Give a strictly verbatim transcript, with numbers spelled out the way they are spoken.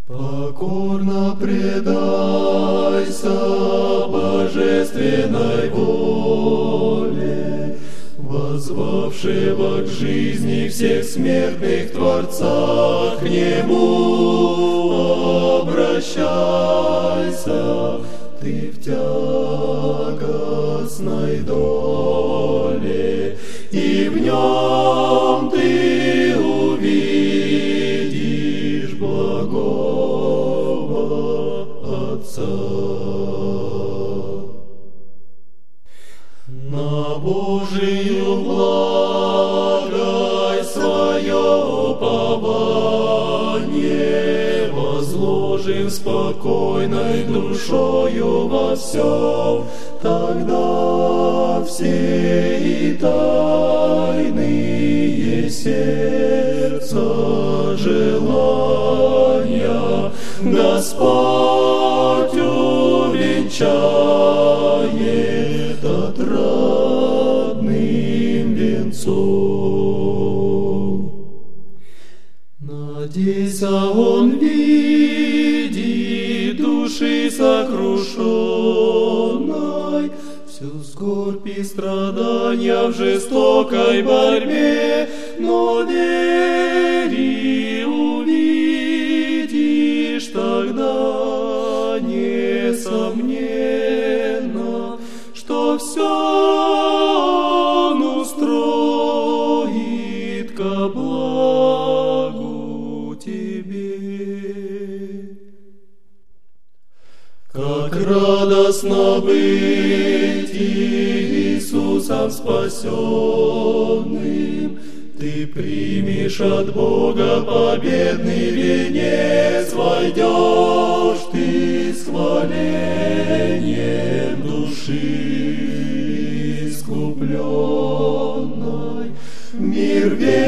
Покорно предайся божественной воле, воззвавшего к жизни всех смертных Творца, к Нему обращайся, ты в тягостной доле, и в Нем ты увидишь благого Отца. На Божию благо свое упование возложим спокойной душою во всем, тогда все и тайные сердца желания Господь увенчает отрадным венцом. Надейся, Он видит души сокрушенной, всю скорбь и страдания в жестокой борьбе, но вери, увидишь тогда несомненно, что все Он устроит ко благу тебе. Как радостно быть Иисусом спасенным, ты примешь от Бога победный венец, войдешь ты с хвалением души искупленной в мир вечный.